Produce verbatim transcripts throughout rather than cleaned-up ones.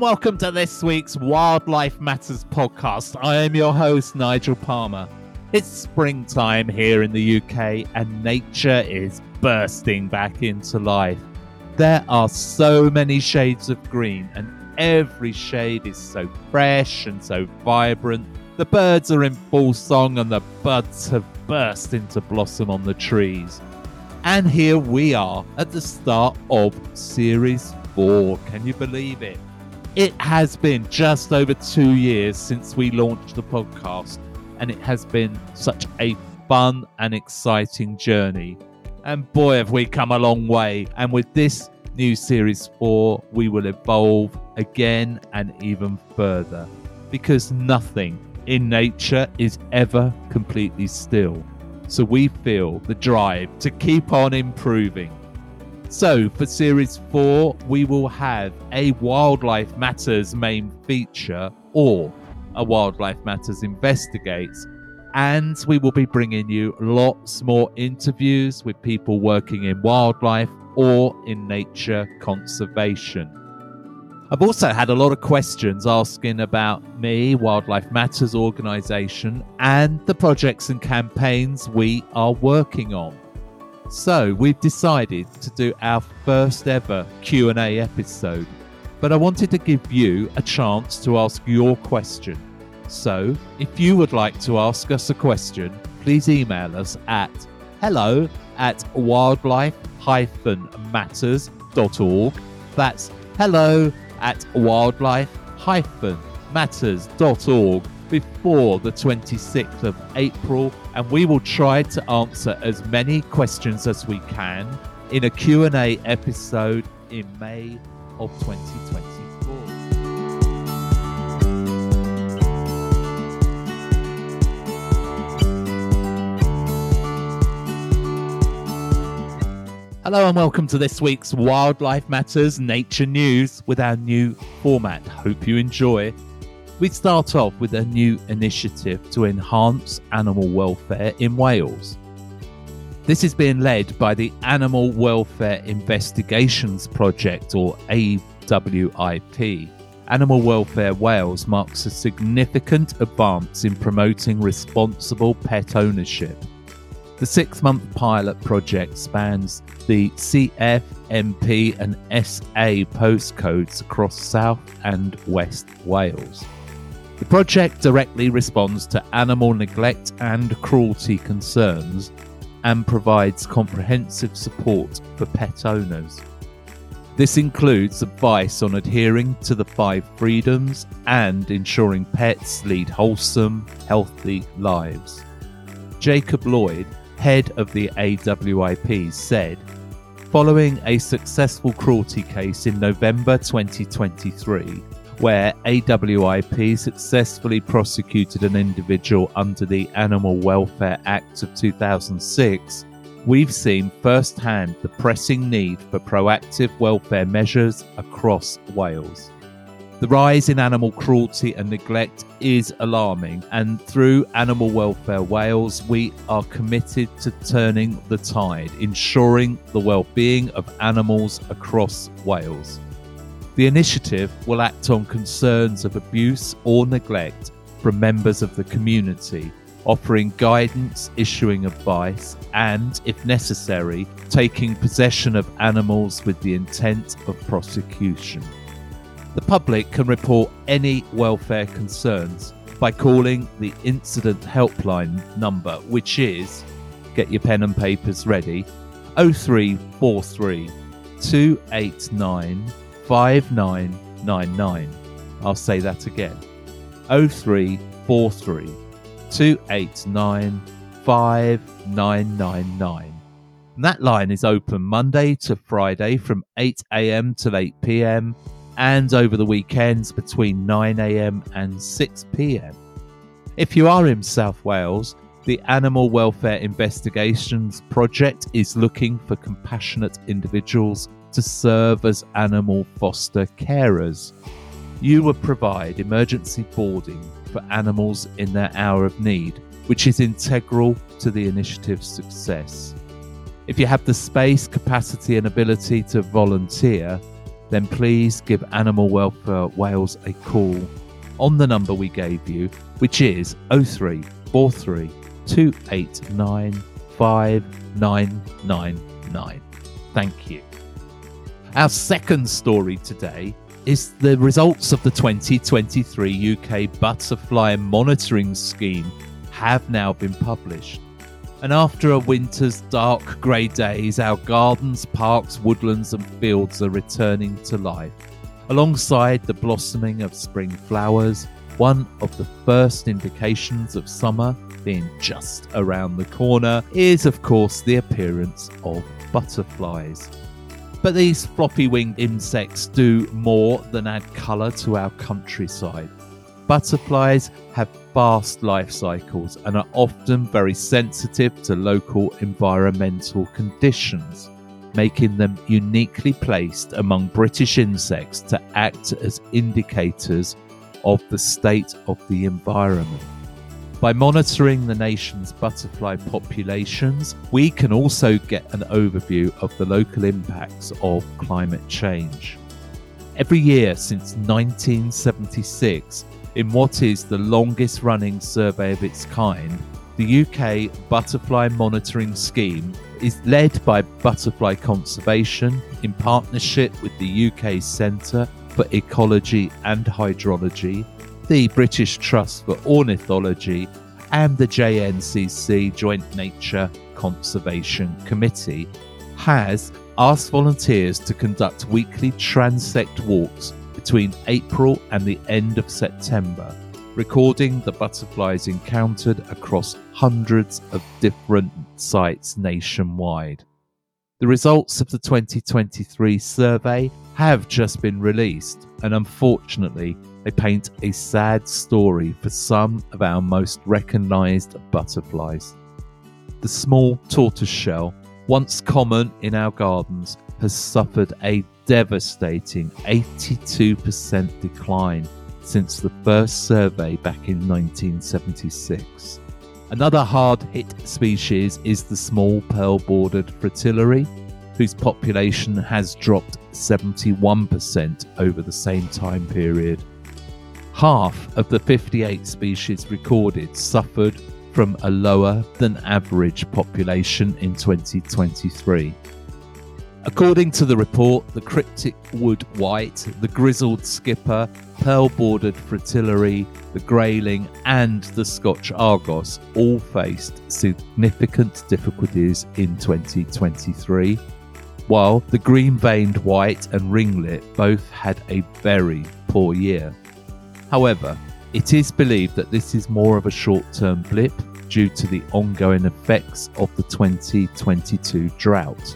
and welcome to this week's Wildlife Matters podcast. I am your host, Nigel Palmer. It's springtime here in the U K and nature is bursting back into life. There are so many shades of green and every shade is so fresh and so vibrant. The birds are in full song and the buds have burst into blossom on the trees. And here we are at the start of Series four. Can you believe it? It has been just over two years since we launched the podcast, and it has been such a fun and exciting journey. And boy, have we come a long way. And with this new Series four, we will evolve again and even further, because nothing in nature is ever completely still. So we feel the drive to keep on improving. So for Series four, we will have a Wildlife Matters main feature or a Wildlife Matters Investigates. And we will be bringing you lots more interviews with people working in wildlife or in nature conservation. I've also had a lot of questions asking about me, Wildlife Matters organisation, and the projects and campaigns we are working on. So we've decided to do our first ever Q and A episode, but I wanted to give you a chance to ask your question. So if you would like to ask us a question, please email us at hello at wildlife dash matters dot org. That's hello at wildlife dash matters dot org before the twenty-sixth of April, and we will try to answer as many questions as we can in a Q and A episode in May of twenty twenty-four. Hello and welcome to this week's Wildlife Matters Nature News with our new format. Hope you enjoy. We start off with a new initiative to enhance animal welfare in Wales. This is being led by the Animal Welfare Investigations Project, or A W I P. Animal Welfare Wales marks a significant advance in promoting responsible pet ownership. The six-month pilot project spans the C F, M P and S A postcodes across South and West Wales. The project directly responds to animal neglect and cruelty concerns and provides comprehensive support for pet owners. This includes advice on adhering to the five freedoms and ensuring pets lead wholesome, healthy lives. Jacob Lloyd, head of the A W I P, said, following a successful cruelty case in November twenty twenty-three, where A W I P successfully prosecuted an individual under the Animal Welfare Act of two thousand six, we've seen firsthand the pressing need for proactive welfare measures across Wales. The rise in animal cruelty and neglect is alarming, and through Animal Welfare Wales, we are committed to turning the tide, ensuring the well-being of animals across Wales. The initiative will act on concerns of abuse or neglect from members of the community, offering guidance, issuing advice, and, if necessary, taking possession of animals with the intent of prosecution. The public can report any welfare concerns by calling the Incident Helpline number, which is, get your pen and papers ready, oh three four three, two eight nine, five nine nine nine. I'll say that again. oh three four three, two eight nine, five nine nine nine. And that line is open Monday to Friday from eight a.m. till eight p.m. and over the weekends between nine a.m. and six p.m. If you are in South Wales, the Animal Welfare Investigations Project is looking for compassionate individuals to serve as animal foster carers. You will provide emergency boarding for animals in their hour of need, which is integral to the initiative's success. If you have the space, capacity and ability to volunteer, then please give Animal Welfare Wales a call on the number we gave you, which is oh three four three, two eight nine, five nine nine nine. Thank you. Our second story today is the results of the twenty twenty-three U K Butterfly Monitoring Scheme have now been published. And after a winter's dark grey days, our gardens, parks, woodlands and fields are returning to life. Alongside the blossoming of spring flowers, one of the first indications of summer being just around the corner is, of course, the appearance of butterflies. But these floppy-winged insects do more than add colour to our countryside. Butterflies have fast life cycles and are often very sensitive to local environmental conditions, making them uniquely placed among British insects to act as indicators of the state of the environment. By monitoring the nation's butterfly populations, we can also get an overview of the local impacts of climate change. Every year since nineteen seventy-six, in what is the longest running survey of its kind, the U K Butterfly Monitoring Scheme is led by Butterfly Conservation in partnership with the U K Centre for Ecology and Hydrology, the British Trust for Ornithology and the J N C C Joint Nature Conservation Committee, has asked volunteers to conduct weekly transect walks between April and the end of September, recording the butterflies encountered across hundreds of different sites nationwide. The results of the twenty twenty-three survey have just been released, and unfortunately, they paint a sad story for some of our most recognised butterflies. The small tortoiseshell, once common in our gardens, has suffered a devastating eighty-two percent decline since the first survey back in nineteen seventy-six. Another hard-hit species is the small pearl-bordered fritillary, whose population has dropped seventy-one percent over the same time period. Half of the fifty-eight species recorded suffered from a lower than average population in twenty twenty-three. According to the report, the cryptic wood white, the grizzled skipper, pearl-bordered fritillary, the grayling and the Scotch Argos all faced significant difficulties in twenty twenty-three, while the green-veined white and ringlet both had a very poor year. However, it is believed that this is more of a short-term blip due to the ongoing effects of the twenty twenty-two drought.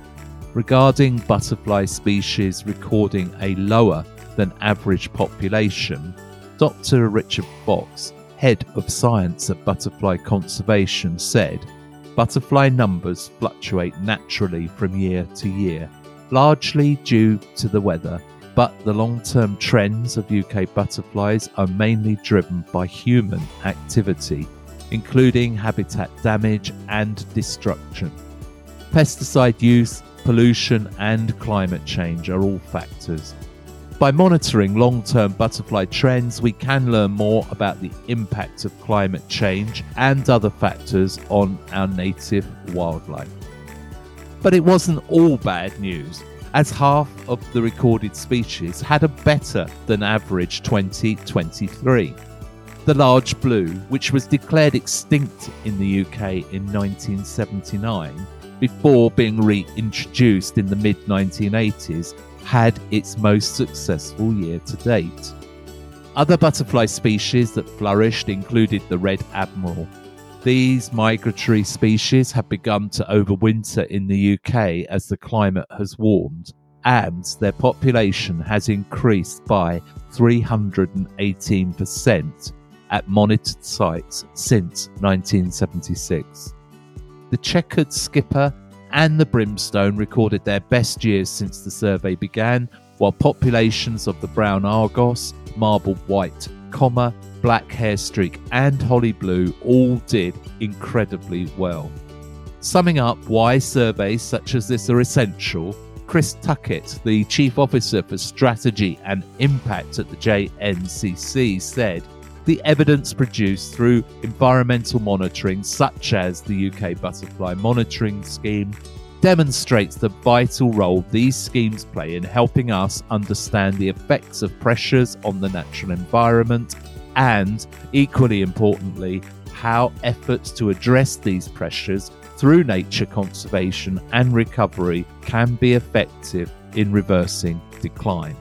Regarding butterfly species recording a lower than average population, Doctor Richard Fox, head of science at Butterfly Conservation, said, "Butterfly numbers fluctuate naturally from year to year, largely due to the weather, but the long-term trends of U K butterflies are mainly driven by human activity, including habitat damage and destruction. Pesticide use, pollution and climate change are all factors. By monitoring long-term butterfly trends, we can learn more about the impact of climate change and other factors on our native wildlife." But it wasn't all bad news, as half of the recorded species had a better than average twenty twenty-three. The large blue, which was declared extinct in the U K in nineteen seventy-nine, before being reintroduced in the mid nineteen eighties, had its most successful year to date. Other butterfly species that flourished included the red admiral. These migratory species have begun to overwinter in the U K as the climate has warmed, and their population has increased by three hundred eighteen percent at monitored sites since nineteen seventy-six. The checkered skipper and the brimstone recorded their best years since the survey began, while populations of the brown argos, marbled white comma, black hairstreak and holly blue all did incredibly well. Summing up why surveys such as this are essential, Chris Tuckett, the Chief Officer for Strategy and Impact at the J N C C, said, "The evidence produced through environmental monitoring, such as the U K Butterfly Monitoring Scheme, demonstrates the vital role these schemes play in helping us understand the effects of pressures on the natural environment and, equally importantly, how efforts to address these pressures through nature conservation and recovery can be effective in reversing decline."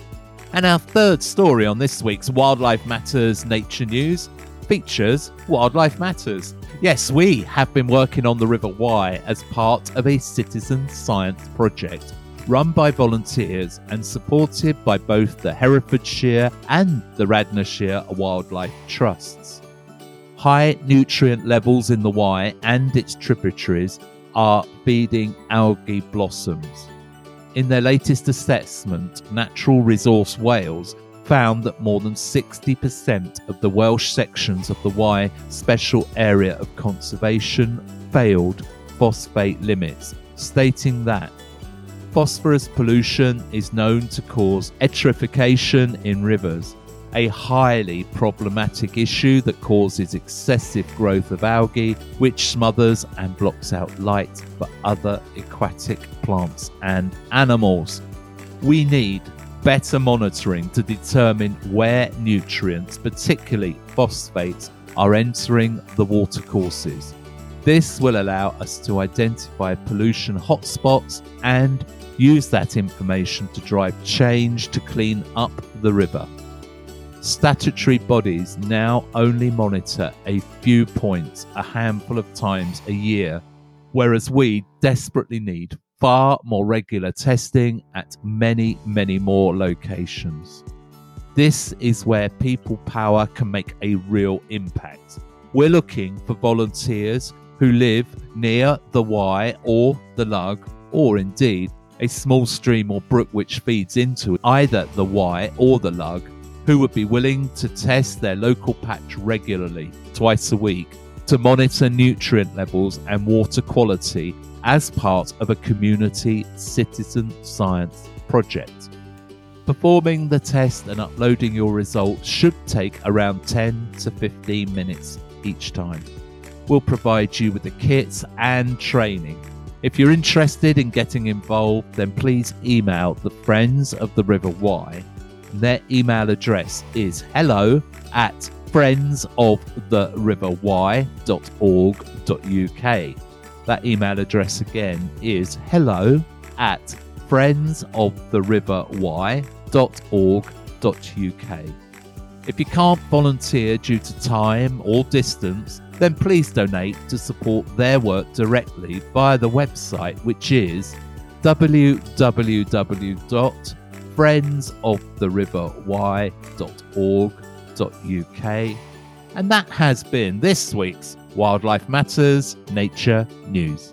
And our third story on this week's Wildlife Matters Nature News features Wildlife Matters. Yes, we have been working on the River Wye as part of a citizen science project run by volunteers and supported by both the Herefordshire and the Radnorshire Wildlife Trusts. High nutrient levels in the Wye and its tributaries are feeding algae blossoms. In their latest assessment, Natural Resource Wales found that more than sixty percent of the Welsh sections of the Wye Special Area of Conservation failed phosphate limits, stating that phosphorus pollution is known to cause eutrophication in rivers, a highly problematic issue that causes excessive growth of algae, which smothers and blocks out light for other aquatic plants and animals. We need better monitoring to determine where nutrients, particularly phosphates, are entering the watercourses. This will allow us to identify pollution hotspots and use that information to drive change to clean up the river. Statutory bodies now only monitor a few points a handful of times a year, whereas we desperately need far more regular testing at many, many more locations. This is where people power can make a real impact. We're looking for volunteers who live near the Wye or the Lug, or indeed a small stream or brook which feeds into either the Wye or the Lug, who would be willing to test their local patch regularly, twice a week, to monitor nutrient levels and water quality as part of a community citizen science project. Performing the test and uploading your results should take around ten to fifteen minutes each time. We'll provide you with the kits and training. If you're interested in getting involved, then please email the Friends of the River Wye. Their email address is hello at friends of the river wye dot org dot U K. That email address again is hello at friends of the river wye dot org dot U K. If you can't volunteer due to time or distance, then please donate to support their work directly via the website, which is w w w dot friends of the river wye dot org dot U K. And that has been this week's Wildlife Matters Nature News.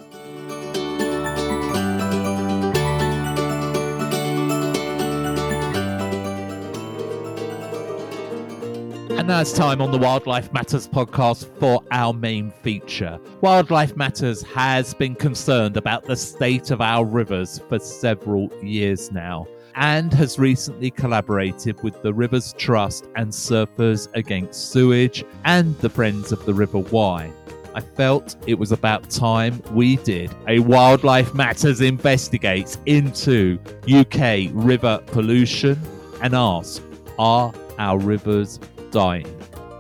And now it's time on the Wildlife Matters podcast for our main feature. Wildlife Matters has been concerned about the state of our rivers for several years now, and has recently collaborated with the Rivers Trust and Surfers Against Sewage and the Friends of the River Wye. I felt it was about time we did a Wildlife Matters Investigates into U K river pollution and ask, are our rivers dying?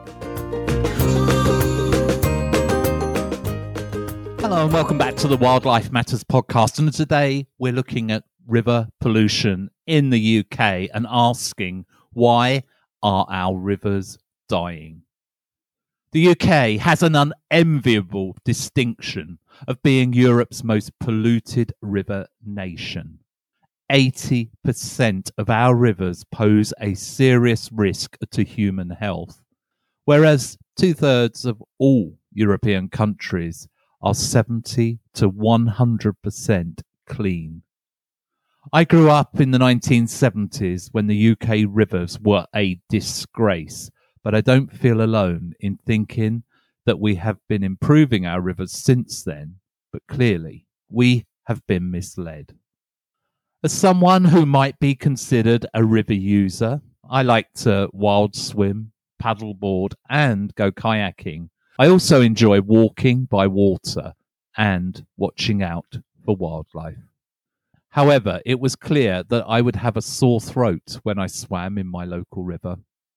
Hello and welcome back to the Wildlife Matters podcast, and today we're looking at river pollution in the U K and asking, why are our rivers dying? The U K has an unenviable distinction of being Europe's most polluted river nation. eighty percent of our rivers pose a serious risk to human health, whereas two-thirds of all European countries are seventy to one hundred percent clean. I grew up in the nineteen seventies when the U K rivers were a disgrace, but I don't feel alone in thinking that we have been improving our rivers since then, but clearly we have been misled. As someone who might be considered a river user, I like to wild swim, paddleboard, and go kayaking. I also enjoy walking by water and watching out for wildlife. However, it was clear that I would have a sore throat when I swam in my local river.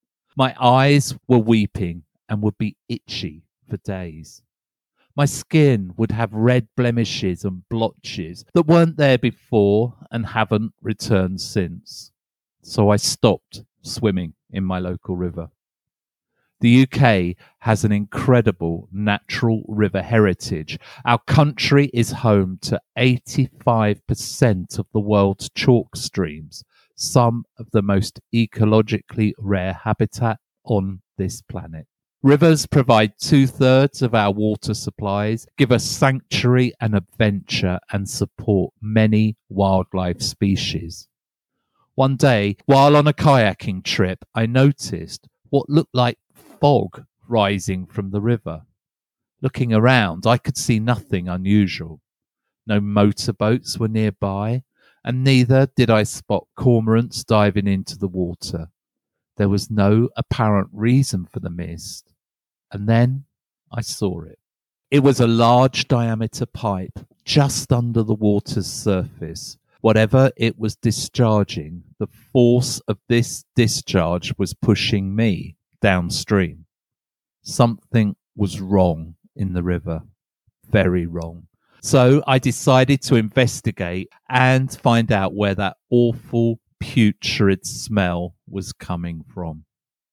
My eyes were weeping and would be itchy for days. My skin would have red blemishes and blotches that weren't there before and haven't returned since. So I stopped swimming in my local river. The U K has an incredible natural river heritage. Our country is home to eighty-five percent of the world's chalk streams, some of the most ecologically rare habitat on this planet. Rivers provide two-thirds of our water supplies, give us sanctuary and adventure, and support many wildlife species. One day, while on a kayaking trip, I noticed what looked like fog rising from the river. Looking around, I could see nothing unusual. No motorboats were nearby, and neither did I spot cormorants diving into the water. There was no apparent reason for the mist, and then I saw it. It was a large diameter pipe just under the water's surface. Whatever it was discharging, the force of this discharge was pushing me downstream. Something was wrong in the river. Very wrong. So I decided to investigate and find out where that awful putrid smell was coming from.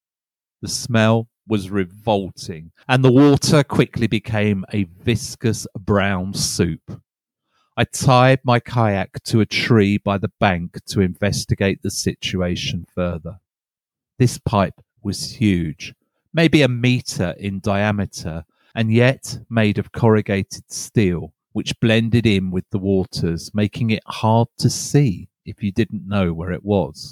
The smell was revolting, and the water quickly became a viscous brown soup. I tied my kayak to a tree by the bank to investigate the situation further. This pipe was huge, maybe a metre in diameter, and yet made of corrugated steel, which blended in with the waters, making it hard to see if you didn't know where it was.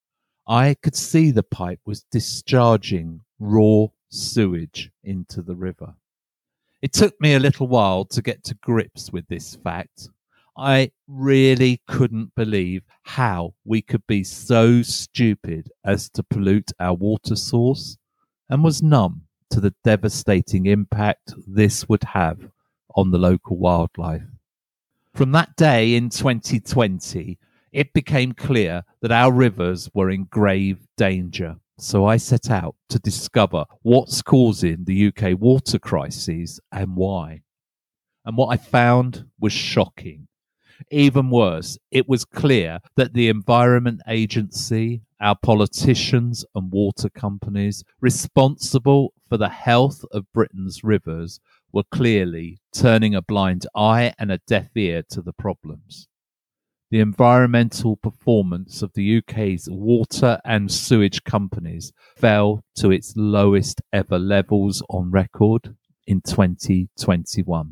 I could see the pipe was discharging raw sewage into the river. It took me a little while to get to grips with this fact. I really couldn't believe how we could be so stupid as to pollute our water source, and was numb to the devastating impact this would have on the local wildlife. From that day in twenty twenty, it became clear that our rivers were in grave danger. So I set out to discover what's causing the U K water crises and why. And what I found was shocking. Even worse, it was clear that the Environment Agency, our politicians and water companies responsible for the health of Britain's rivers were clearly turning a blind eye and a deaf ear to the problems. The environmental performance of the U K's water and sewage companies fell to its lowest ever levels on record in twenty twenty-one.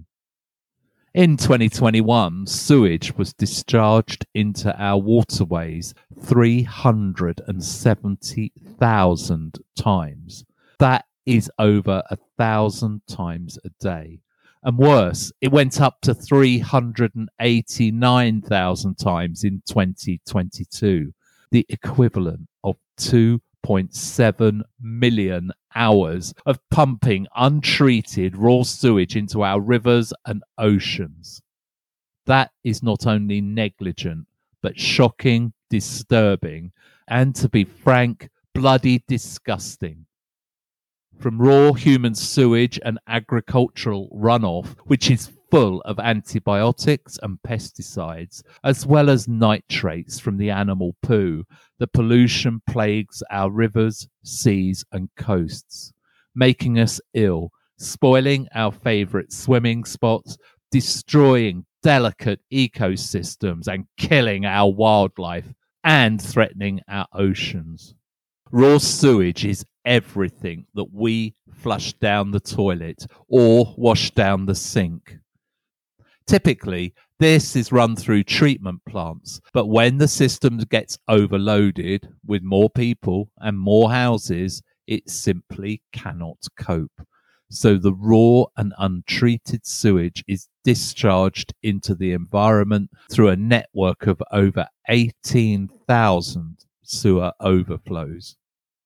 In twenty twenty-one, sewage was discharged into our waterways three hundred seventy thousand times. That is over a thousand times a day. And worse, it went up to three hundred eighty-nine thousand times in twenty twenty-two, the equivalent of two point seven million hours of pumping untreated raw sewage into our rivers and oceans. That is not only negligent, but shocking, disturbing, and to be frank, bloody disgusting. From raw human sewage and agricultural runoff, which is full of antibiotics and pesticides, as well as nitrates from the animal poo, the pollution plagues our rivers, seas, and coasts, making us ill, spoiling our favourite swimming spots, destroying delicate ecosystems, and killing our wildlife, and threatening our oceans. Raw sewage is everything that we flush down the toilet or wash down the sink. Typically, this is run through treatment plants, but when the system gets overloaded with more people and more houses, it simply cannot cope. So the raw and untreated sewage is discharged into the environment through a network of over eighteen thousand sewer overflows.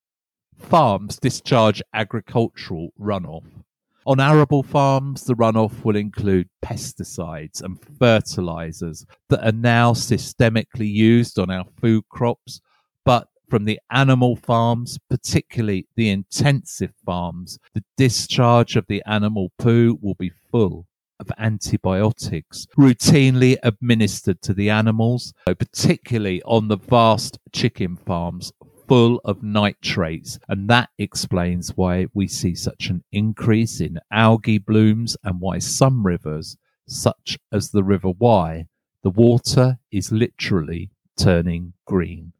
Farms discharge agricultural runoff. On arable farms, the runoff will include pesticides and fertilizers that are now systemically used on our food crops, but from the animal farms, particularly the intensive farms, the discharge of the animal poo will be full of antibiotics routinely administered to the animals, particularly on the vast chicken farms full of nitrates, and that explains why we see such an increase in algae blooms and why some rivers, such as the River Wye, the water is literally turning green.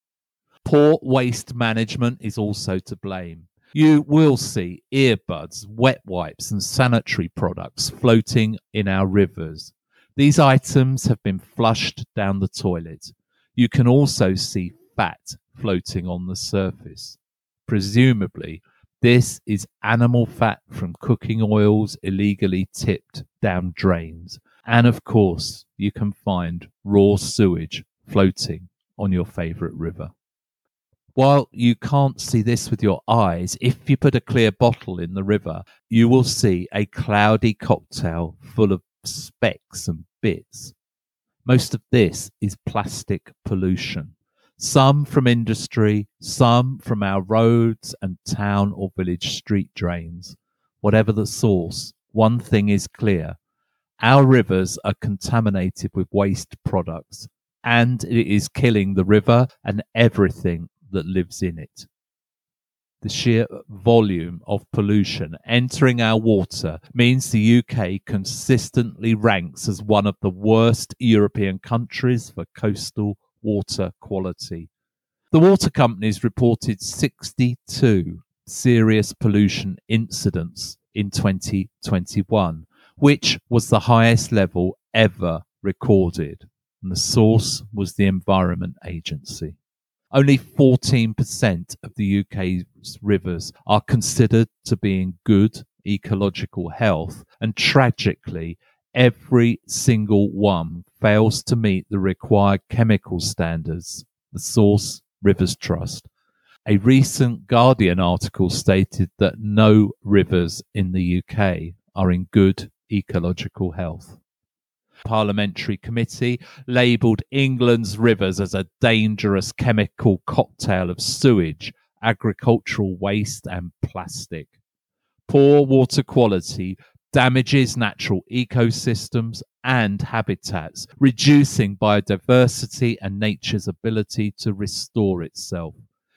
Poor waste management is also to blame. You will see earbuds, wet wipes and sanitary products floating in our rivers. These items have been flushed down the toilet. You can also see fat floating on the surface. Presumably, this is animal fat from cooking oils illegally tipped down drains. And of course, you can find raw sewage floating on your favourite river. While you can't see this with your eyes, if you put a clear bottle in the river, you will see a cloudy cocktail full of specks and bits. Most of this is plastic pollution. Some from industry, some from our roads and town or village street drains. Whatever the source, one thing is clear. Our rivers are contaminated with waste products, and it is killing the river and everything that lives in it. The sheer volume of pollution entering our water means the U K consistently ranks as one of the worst European countries for coastal water quality. The water companies reported sixty-two serious pollution incidents in twenty twenty-one, which was the highest level ever recorded, and the source was the Environment Agency. Only fourteen percent of the U K's rivers are considered to be in good ecological health, and tragically, every single one fails to meet the required chemical standards. The source, Rivers Trust. A recent Guardian article stated that no rivers in the U K are in good ecological health. Parliamentary committee labelled England's rivers as a dangerous chemical cocktail of sewage, agricultural waste and plastic. Poor water quality damages natural ecosystems and habitats, reducing biodiversity and nature's ability to restore itself.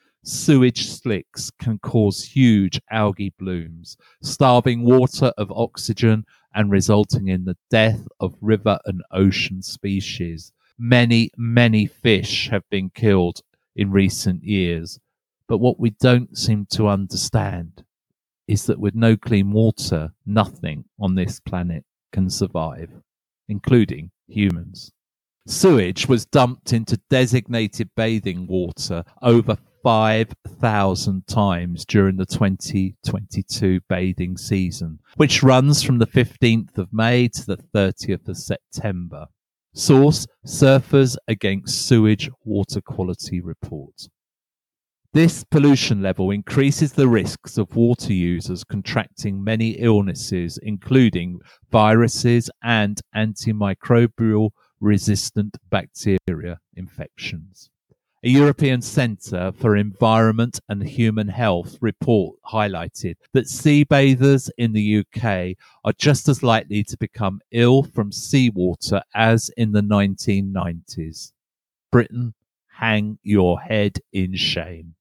Sewage slicks can cause huge algae blooms, starving water of oxygen and resulting in the death of river and ocean species. Many, many fish have been killed in recent years. But what we don't seem to understand is that with no clean water, nothing on this planet can survive, including humans. Sewage was dumped into designated bathing water over five thousand times during the twenty twenty-two bathing season, which runs from the fifteenth of May to the thirtieth of September. Source: Surfers Against Sewage Water Quality Report. This pollution level increases the risks of water users contracting many illnesses, including viruses and antimicrobial resistant bacteria infections. A European Centre for Environment and Human Health report highlighted that sea bathers in the U K are just as likely to become ill from seawater as in the nineteen nineties. Britain, hang your head in shame.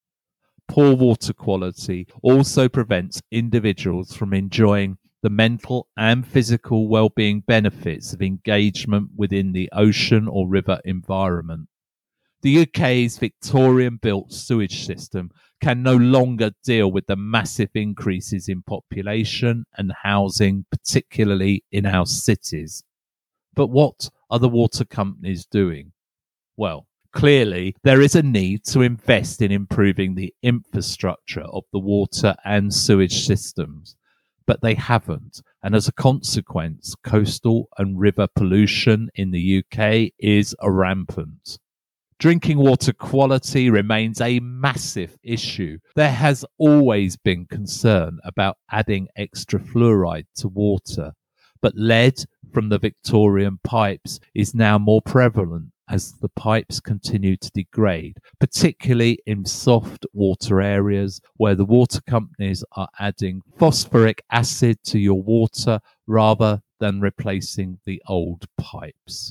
Poor water quality also prevents individuals from enjoying the mental and physical well-being benefits of engagement within the ocean or river environment. The U K's Victorian-built sewage system can no longer deal with the massive increases in population and housing, particularly in our cities. But what are the water companies doing? Well, clearly there is a need to invest in improving the infrastructure of the water and sewage systems. but they haven't. And as a consequence, coastal and river pollution in the U K is rampant. Drinking water quality remains a massive issue. There has always been concern about adding extra fluoride to water, but lead from the Victorian pipes is now more prevalent as the pipes continue to degrade, particularly in soft water areas where the water companies are adding phosphoric acid to your water rather than replacing the old pipes.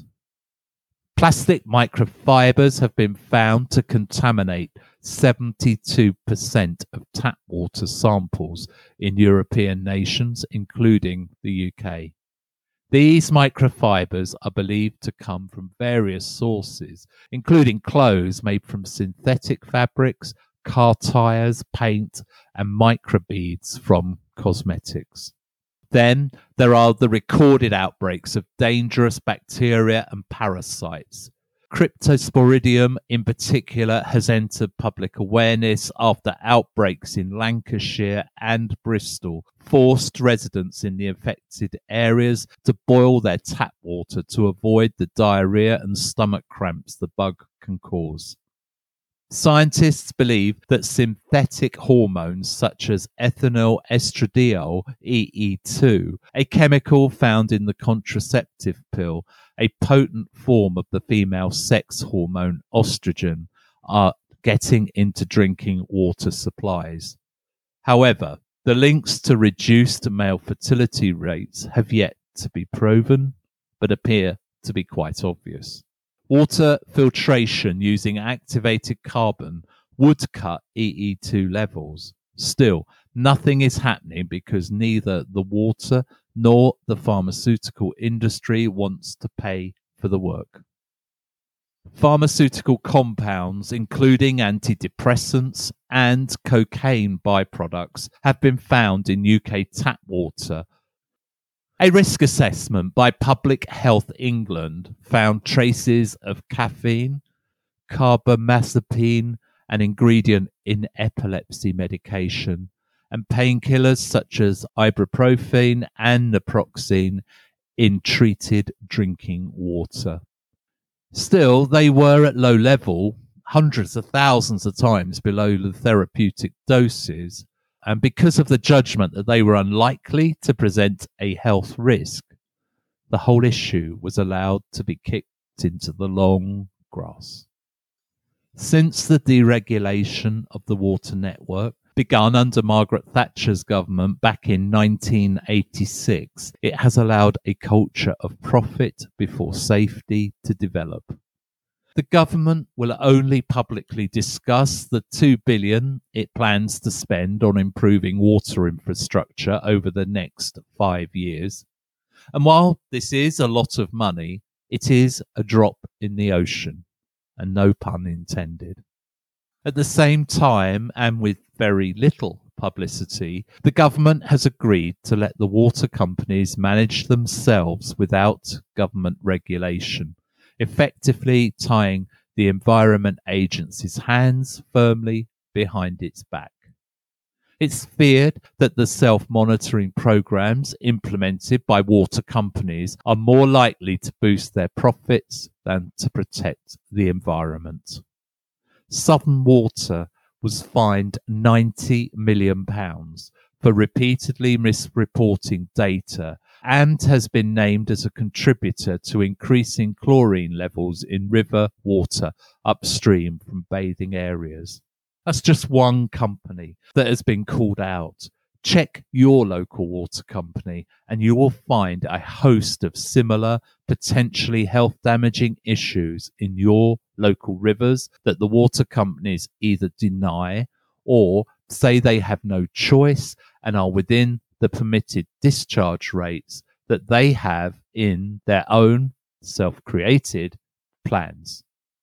Plastic microfibers have been found to contaminate seventy-two percent of tap water samples in European nations, including the U K. These microfibers are believed to come from various sources, including clothes made from synthetic fabrics, car tires, paint, and microbeads from cosmetics. Then there are the recorded outbreaks of dangerous bacteria and parasites. Cryptosporidium in particular has entered public awareness after outbreaks in Lancashire and Bristol forced residents in the affected areas to boil their tap water to avoid the diarrhea and stomach cramps the bug can cause. Scientists believe that synthetic hormones such as ethinyl estradiol E E two, a chemical found in the contraceptive pill, a potent form of the female sex hormone estrogen, are getting into drinking water supplies. However, the links to reduced male fertility rates have yet to be proven, but appear to be quite obvious. Water filtration using activated carbon would cut E E two levels. Still, nothing is happening because neither the water nor the pharmaceutical industry wants to pay for the work. Pharmaceutical compounds, including antidepressants and cocaine byproducts, have been found in U K tap water. A risk assessment by Public Health England found traces of caffeine, carbamazepine, an ingredient in epilepsy medication, and painkillers such as ibuprofen and naproxen in treated drinking water. Still, they were at low level, hundreds of thousands of times below the therapeutic doses, and because of the judgment that they were unlikely to present a health risk, the whole issue was allowed to be kicked into the long grass. Since the deregulation of the water network begun under Margaret Thatcher's government back in nineteen eighty-six, it has allowed a culture of profit before safety to develop. The government will only publicly discuss the two billion dollars it plans to spend on improving water infrastructure over the next five years. And while this is a lot of money, it is a drop in the ocean, and no pun intended. At the same time, and with very little publicity, the government has agreed to let the water companies manage themselves without government regulation, effectively tying the Environment Agency's hands firmly behind its back. It's feared that the self-monitoring programs implemented by water companies are more likely to boost their profits than to protect the environment. Southern Water was fined ninety million pounds for repeatedly misreporting data and has been named as a contributor to increasing chlorine levels in river water upstream from bathing areas. That's just one company that has been called out. Check your local water company and you will find a host of similar, potentially health-damaging issues in your local rivers that the water companies either deny or say they have no choice and are within the permitted discharge rates that they have in their own self-created plans.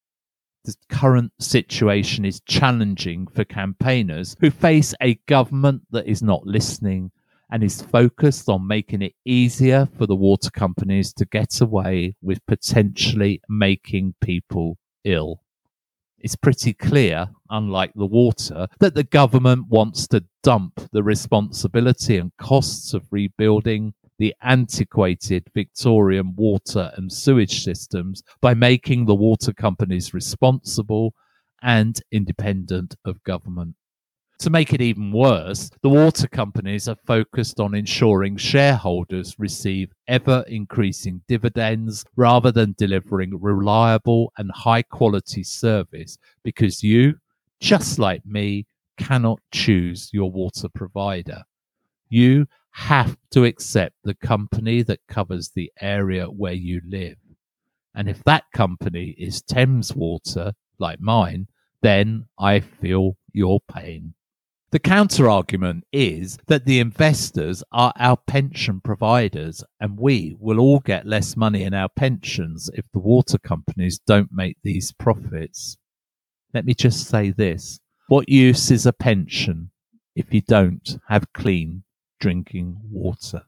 The current situation is challenging for campaigners who face a government that is not listening and is focused on making it easier for the water companies to get away with potentially making people ill. It's pretty clear, unlike the water, that the government wants to dump the responsibility and costs of rebuilding the antiquated Victorian water and sewage systems by making the water companies responsible and independent of government. To make it even worse, the water companies are focused on ensuring shareholders receive ever-increasing dividends rather than delivering reliable and high-quality service, because you, just like me, cannot choose your water provider. You have to accept the company that covers the area where you live. And if that company is Thames Water, like mine, then I feel your pain. The counter-argument is that the investors are our pension providers, and we will all get less money in our pensions if the water companies don't make these profits. Let me just say this. What use is a pension if you don't have clean drinking water?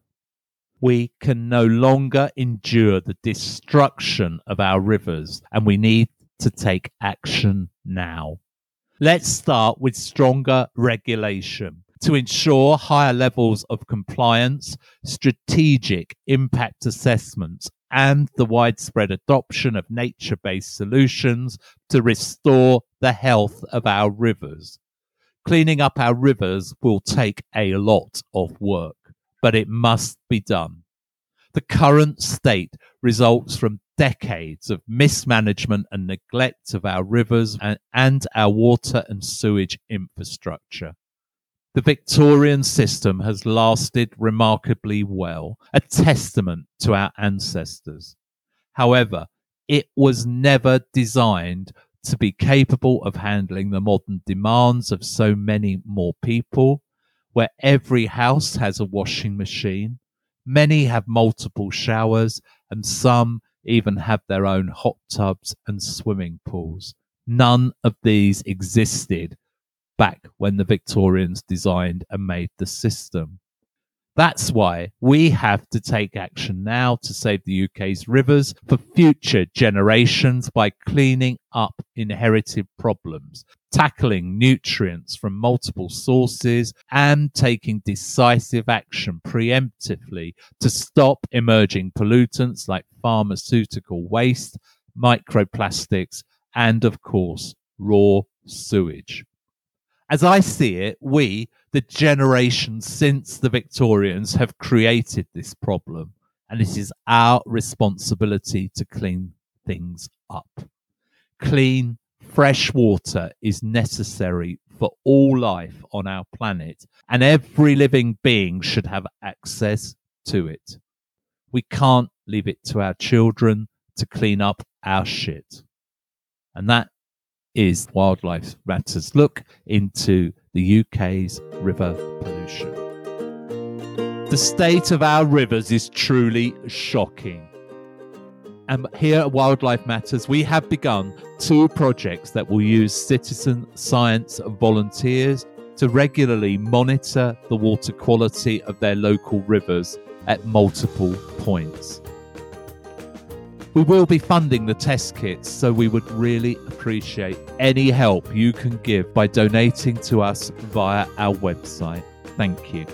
We can no longer endure the destruction of our rivers, and we need to take action now. Let's start with stronger regulation to ensure higher levels of compliance, strategic impact assessments, and the widespread adoption of nature-based solutions to restore the health of our rivers. Cleaning up our rivers will take a lot of work, but it must be done. The current state results from decades of mismanagement and neglect of our rivers and, and our water and sewage infrastructure. The Victorian system has lasted remarkably well, a testament to our ancestors. However, it was never designed to be capable of handling the modern demands of so many more people, where every house has a washing machine, many have multiple showers, and some even have their own hot tubs and swimming pools. None of these existed back when the Victorians designed and made the system. That's why we have to take action now to save the U K's rivers for future generations by cleaning up inherited problems, tackling nutrients from multiple sources, and taking decisive action preemptively to stop emerging pollutants like pharmaceutical waste, microplastics, and, of course, raw sewage. As I see it, we, the generation since the Victorians, have created this problem, and it is our responsibility to clean things up. Clean, fresh water is necessary for all life on our planet, and every living being should have access to it. We can't leave it to our children to clean up our shit. And that is Wildlife Matters look into the U K's river pollution. The state of our rivers is truly shocking. And here at Wildlife Matters, we have begun two projects that will use citizen science volunteers to regularly monitor the water quality of their local rivers at multiple points. We will be funding the test kits, so we would really appreciate any help you can give by donating to us via our website. Thank you.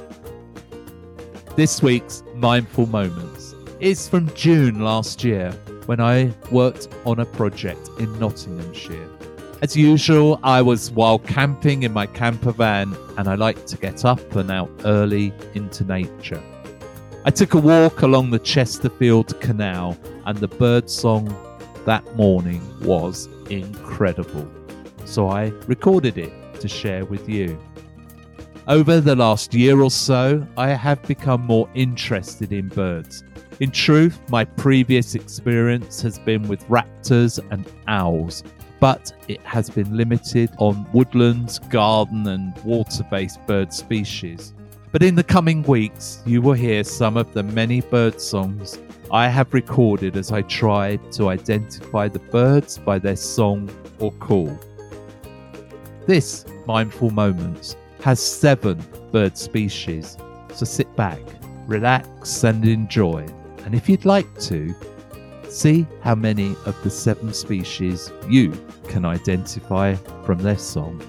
This week's Mindful Moments is from June last year, when I worked on a project in Nottinghamshire. As usual, I was while camping in my camper van, and I like to get up and out early into nature. I took a walk along the Chesterfield Canal, and the birdsong that morning was incredible. So I recorded it to share with you. Over the last year or so, I have become more interested in birds. In truth, my previous experience has been with raptors and owls, but it has been limited on woodlands, garden and water-based bird species. But in the coming weeks, you will hear some of the many bird songs I have recorded as I tried to identify the birds by their song or call. This Mindful Moments has seven bird species, so sit back, relax and enjoy. And if you'd like to, See how many of the seven species you can identify from their song.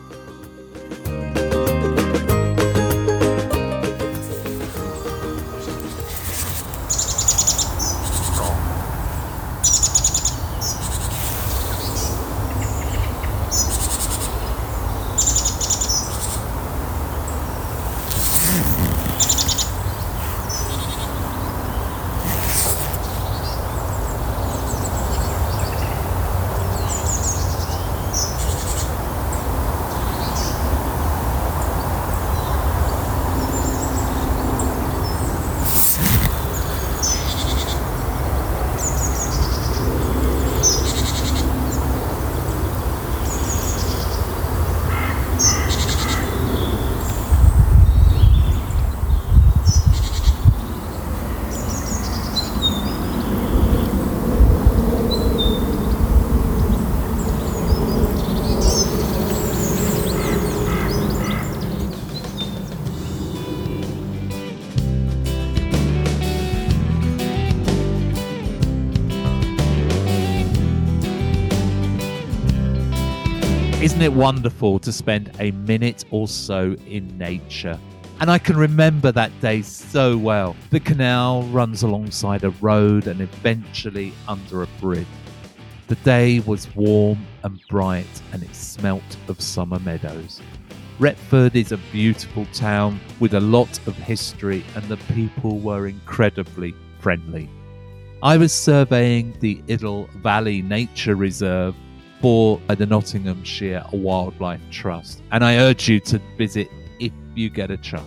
Isn't it wonderful to spend a minute or so in nature? And I can remember that day so well. The canal runs alongside a road and eventually under a bridge. The day was warm and bright and it smelt of summer meadows. Retford is a beautiful town with a lot of history and the people were incredibly friendly. I was surveying the Iddle Valley Nature Reserve for the Nottinghamshire Wildlife Trust, and I urge you to visit if you get a chance.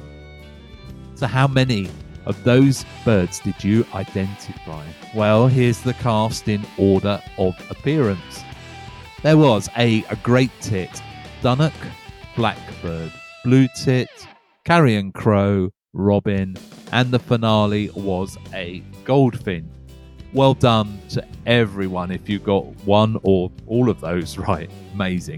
So how many of those birds did you identify? Well, here's the cast in order of appearance. There was a, a great tit, dunnock, blackbird, blue tit, carrion crow, robin, and the finale was a goldfinch. Well done to everyone if you got one or all of those right. Amazing.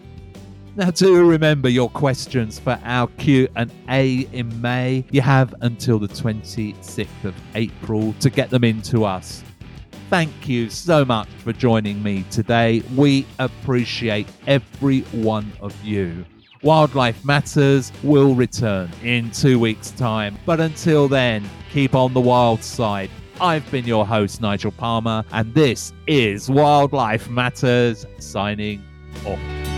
Now do remember your questions for our Q and A in May. You have until the twenty-sixth of April to get them into us. Thank you so much for joining me today. We appreciate every one of you. Wildlife Matters will return in two weeks' time. But until then, keep on the wild side. I've been your host, Nigel Palmer, and this is Wildlife Matters, signing off.